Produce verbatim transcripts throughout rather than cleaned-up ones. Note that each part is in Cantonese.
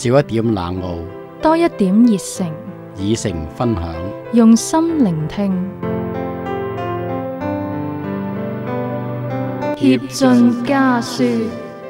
少一點冷傲， 多一點熱誠， 以誠分享。 用心聆聽，協進家書。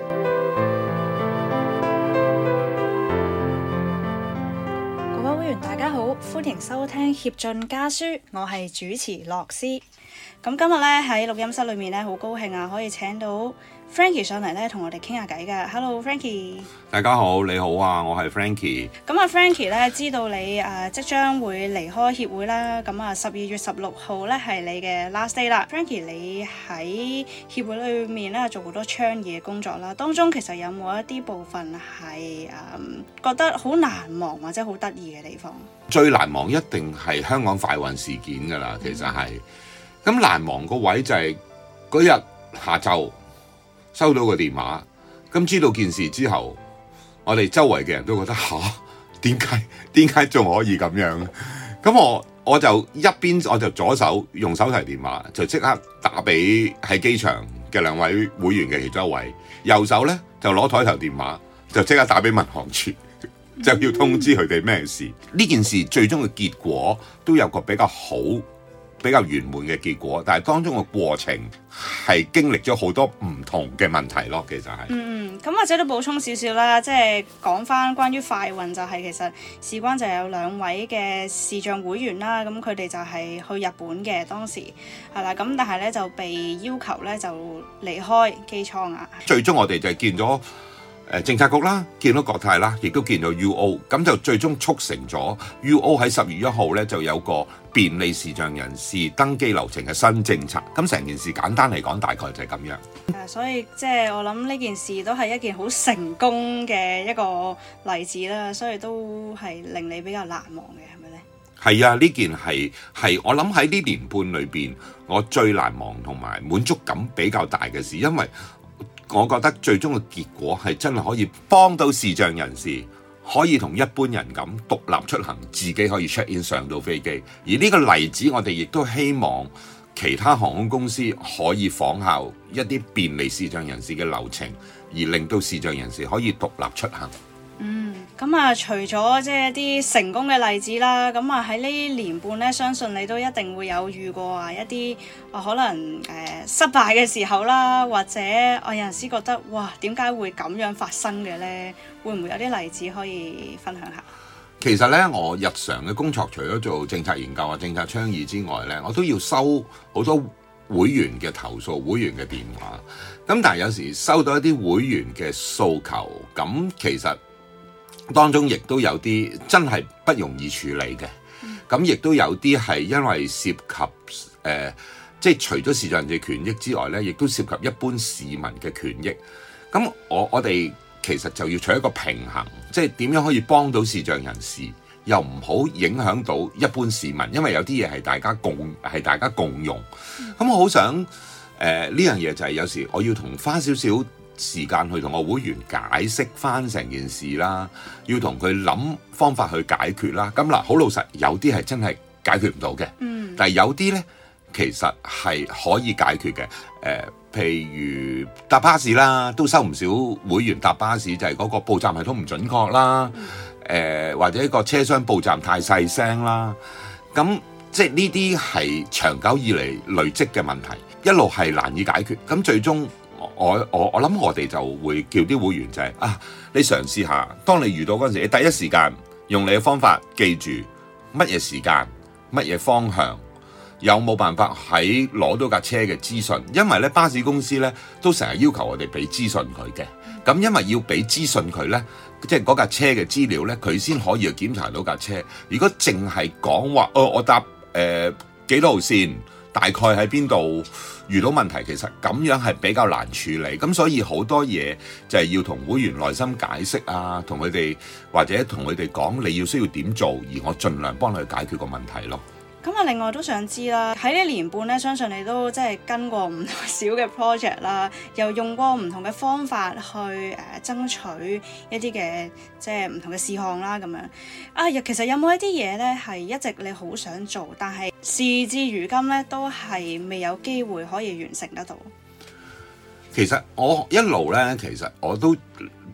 各位會員大家好，歡迎收聽協進家書，我係主持樂思。咁今日咧喺錄音室裏面咧，好高興啊，可以請到 Frankie 上嚟咧，同我哋傾下偈㗎。Hello Frankie， 大家好，你好啊，我係 Frankie。 咁啊 Frankie 咧，知道你誒、呃、即將會離開協會啦。咁啊十二月十六號咧係你嘅 last day 啦。Frankie，你喺協會裏面咧做好多倡議嘅工作啦，當中其實有冇一啲部分係誒、嗯、覺得好難忘或者好得意嘅地方？ 最難忘一定係香港快運事件㗎啦，其實係。咁難忘個位就係嗰日下晝收到個電話，咁知道件事之後，我哋周圍嘅人都覺得吓，點解點解仲可以咁樣？咁我我就一邊我就左手用手提電話就即刻打俾喺機場嘅兩位會員嘅其中一位，右手咧就攞台頭電話就即刻打俾民航處，就要通知佢哋咩事。呢件事最終嘅結果都有個比較好、比較圓滿嘅結果，但係當中嘅過程係經歷咗好多唔同嘅問題咯，其實係。 嗯，咁或者都補充少少啦，即係講翻關於快運就係、是、其實事關就有兩位嘅視像會員啦，咁佢哋就係去日本嘅當時係啦，咁但係咧就被要求咧就離開機艙啊。 最終我哋就係見咗誒政策局啦，見到國泰啦，亦都見到 U O， 咁就最終促成咗 U O 喺十月一號咧就有個便利視像人士登機流程嘅新政策。咁成件事簡單嚟講，大概就係咁樣。 誒，所以即係我諗呢件事都係一件好成功嘅一個例子啦，所以都係令你比較難忘嘅，係咪咧？ 係啊，呢件係係我諗喺呢年半裏邊，我最難忘同埋滿足感比較大嘅事，因為我覺得最終嘅結果係真係可以幫到視像人士，可以同一般人咁獨立出行，自己可以 check in 上到飛機。而呢個例子，我哋亦都希望其他航空公司可以仿效一啲便利視像人士嘅流程，而令到視像人士可以獨立出行。 嗯，咁啊，除咗即係一啲成功嘅例子啦，咁啊喺呢年半咧，相信你都一定會有遇過啊一啲啊可能誒、呃、失敗嘅時候啦，或者我有陣時覺得哇，點解會咁樣發生嘅咧？會唔會有啲例子可以分享下？ 其實咧，我日常嘅工作除咗做政策研究啊、政策倡議之外咧，我都要收好多會員嘅投訴、會員嘅電話。咁但係有時收到一啲會員嘅訴求，咁其實當中亦都有啲真係不容易處理嘅，咁亦都有啲係因為涉及誒、呃，即係除咗視像人士權益之外咧，亦都涉及一般市民嘅權益。咁我我哋其實就要取一個平衡，即係點樣可以幫到視像人士，又唔好影響到一般市民，因為有啲嘢係大家共係大家共用。咁我好想誒呢樣嘢就係有時我要同花少少時間去同我會員解釋翻成件事啦，要同佢諗方法去解決啦。咁嗱，好老實，有啲係真係解決唔到嘅，嗯，但係有啲呢，其實係可以解決嘅。誒、呃，譬如搭巴士啦，都收唔少會員搭巴士，就係、是、嗰個報站系統唔準確啦，誒、嗯呃，或者個車廂報站太細聲啦，咁即係呢啲係長久以嚟累積嘅問題，一路係難以解決，咁最終。我我我諗我哋就會叫啲會員就係、是、啊，你嘗試下，當你遇到嗰陣時，你第一時間用你嘅方法記住乜嘢時間、乜嘢方向，有冇辦法喺攞到架車嘅資訊？因為咧巴士公司咧都成日要求我哋俾資訊佢嘅，咁因為要俾資訊佢咧，即係嗰架車嘅資料咧，佢先可以去檢查到架車。如果淨係講話，哦，我搭誒、呃、幾多號線，大概喺邊度？遇到問題，其實咁樣係比較難處理，咁所以好多嘢就係要同會員耐心解釋啊，同佢哋或者同佢哋講你要需要點做，而我盡量幫佢解決個問題咯。 咁啊，另外都想知啦，喺呢年半咧，相信你都即係跟過唔同小嘅 project 啦，又用過唔同嘅方法去誒、呃、爭取一啲嘅即係唔同嘅事項啦，咁樣啊，其實有冇一啲嘢咧係一直你好想做，但係事至如今咧都係未有機會可以完成得到？ 其實我一路咧，其實我都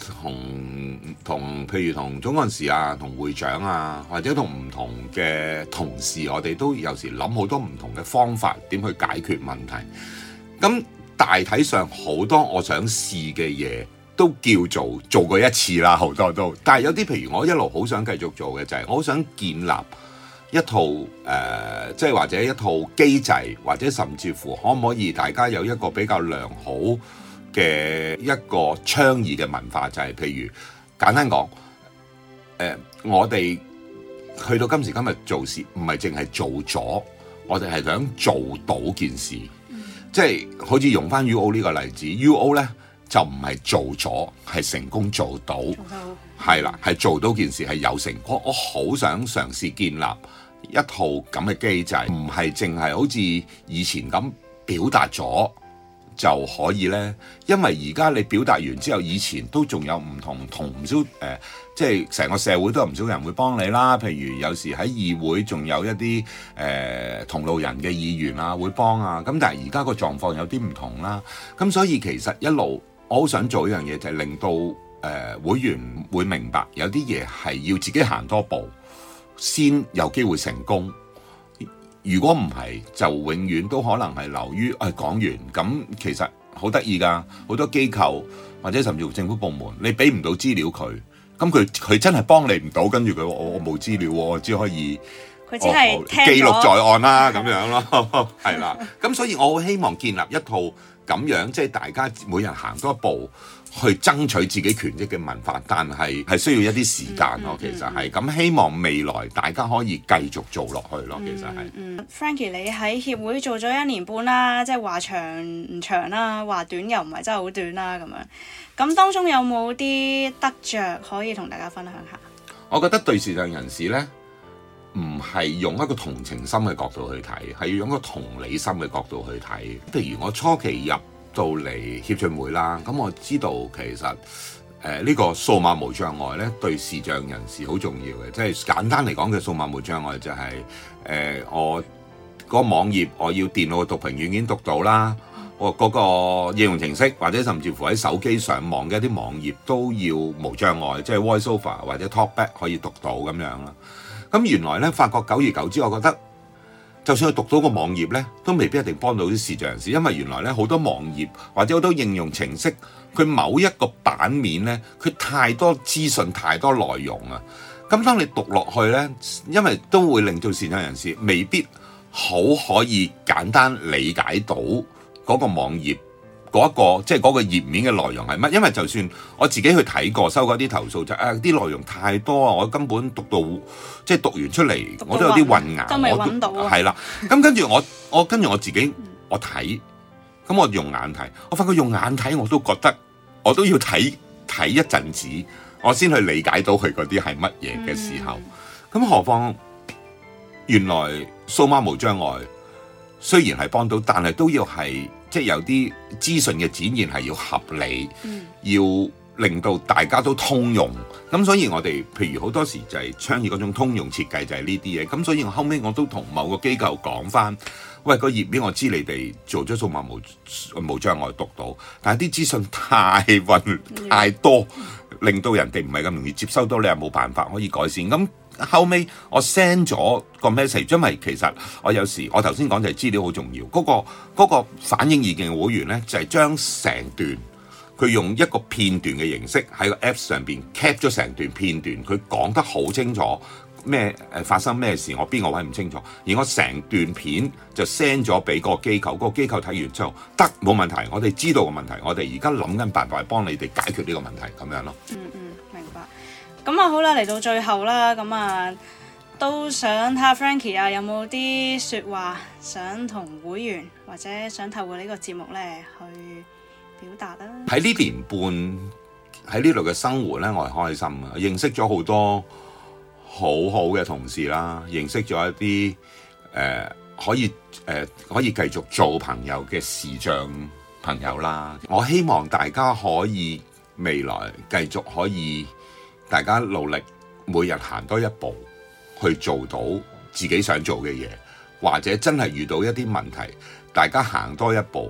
同同譬如同總幹事啊、同會長啊，或者同唔同嘅同事，我哋都有時諗好多唔同嘅方法點去解決問題。咁大體上好多我想試嘅嘢都叫做做過一次啦，好多都。但係有啲譬如我一路好想繼續做嘅就係、是、我好想建立一套誒、呃，即係或者一套機制，或者甚至乎可唔可以大家有一個比較良好嘅一個倡議嘅文化，就係、是、譬如簡單講，誒、呃、我哋去到今時今日做事，唔係淨係做咗，我哋係想做到件事，嗯、即係好似用翻 U O 呢個例子 ，U O 咧就唔係做咗，係成功做到，係啦，係做到件事係有成果。我好想嘗試建立一套咁嘅機制，唔係淨係好似以前咁表達咗就可以呢。因為而家你表達完之後，以前都仲有唔同同唔少誒，即係成個社會都有唔少人會幫你啦。譬如有時喺議會仲有一啲誒、呃、同路人嘅議員啊會幫啊。咁但係而家個狀況有啲唔同啦。咁所以其實一路我好想做一樣嘢，就係令到誒、呃、會員會明白有啲嘢係要自己行多步先有機會成功，如果唔係就永遠都可能係流於誒講完咁。其實好得意㗎，好多機構或者甚至乎政府部門，你俾唔到資料佢，咁佢佢真係幫你唔到，跟住佢我我冇資料，我只可以佢只係記錄在案啦咁樣咯，係啦。咁所以我好希望建立一套咁樣，即係大家每人行多一步，去爭取自己權益嘅文化，但係係需要一啲時間咯。嗯嗯、其實係咁，希望未來大家可以繼續做落去咯。其實係。 嗯嗯、Frankie 你喺協會做咗一年半啦，即係話長唔長啦，話短又唔係真係好短啦咁樣。咁當中有冇啲得着可以同大家分享下？ 我覺得對視障人士呢，唔係用一個同情心嘅角度去睇，係要用一個同理心嘅角度去睇。譬如我初期入到嚟協進會啦，咁我知道其實誒呢、呃這個數碼無障礙咧對視障人士好重要嘅，即係簡單嚟講嘅數碼無障礙就係、是、誒、呃、我個網頁我要電腦嘅讀屏軟件讀到啦，我嗰個應用程式或者甚至乎喺手機上網嘅一啲網頁都要無障礙，即係 VoiceOver 或者 TalkBack 可以讀到咁樣啦。咁原來咧發覺久而久之，我覺得就算佢讀到個網頁咧，都未必一定幫到啲視障人士，因為原來咧好多網頁或者好多應用程式，佢某一個版面咧，佢太多資訊、太多內容啊。咁當你讀落去咧，因為都會令到視障人士未必好可以簡單理解到嗰個網頁嗰一個即係嗰個頁面嘅內容係乜。因為就算我自己去睇過，收過啲投訴就誒啲內容太多啊，我根本讀到即係讀完出嚟，我都有啲混淆， 都未揾到啊。 係啦，咁跟住我我跟住我自己我睇，咁我用眼睇，我發覺用眼睇我都覺得我都要睇睇一陣子，我先去理解到佢嗰啲係乜嘢嘅時候，咁、嗯、何況原來數碼無障礙雖然係幫到，但係都要係即係有啲資訊嘅展現係要合理，嗯、要令到大家都通用。咁所以我哋譬如好多時就係倡議嗰種通用設計就係呢啲嘢。咁所以我後尾我都同某個機構講翻，喂，個頁面我知你哋做咗數碼無無障礙讀到，但係啲資訊太混太多，令到人哋唔係咁容易接收到，你又冇辦法可以改善。咁後尾我 send 咗個 message，因為其實我有時我頭先講就係資料好重要，嗰、嗰個嗰個反映意見嘅會員咧，就係將成段佢用一個片段嘅形式喺個 Apps 上邊 cap 咗成段片段，佢講得好清楚咩誒發生咩事，我邊個位唔清楚，而我成段片就 send 咗俾個機構，個機構睇完之後得冇問題，我哋知道個問題，我哋而家諗緊辦法幫你哋解決呢個問題咁樣咯。 嗯嗯，明白。咁啊好啦，嚟到最後啦，咁啊都想睇下 Frankie 啊，有冇啲説話想同會員或者想透過呢個節目咧去表達啦。 喺呢年半喺呢度嘅生活咧，我係開心啊！認識咗好多好好嘅同事啦，認識咗一啲誒、呃、可以誒、呃、可以繼續做朋友嘅視障朋友啦。我希望大家可以未來繼續可以大家努力，每日行多一步，去做到自己想做嘅嘢，或者真係遇到一啲問題，大家行多一步。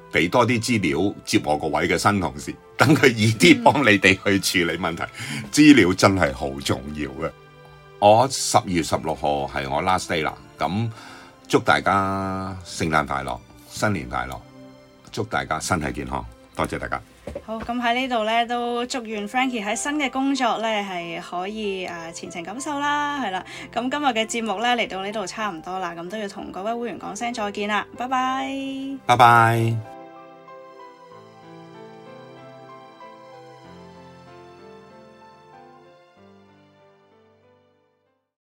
俾多啲資料接我個位嘅新同事，等佢易啲幫你哋去處理問題。資料真係好重要嘅。我十月十六號係我 last day 啦，咁祝大家聖誕快樂，新年快樂，祝大家身體健康，多謝大家。 好，咁喺呢度咧都祝願 Frankie 喺新嘅工作咧係可以誒、呃、前程錦繡啦，係啦。咁今日嘅節目咧嚟到呢度差唔多啦，咁都要同各位會員講聲再見啦，拜拜。 拜拜。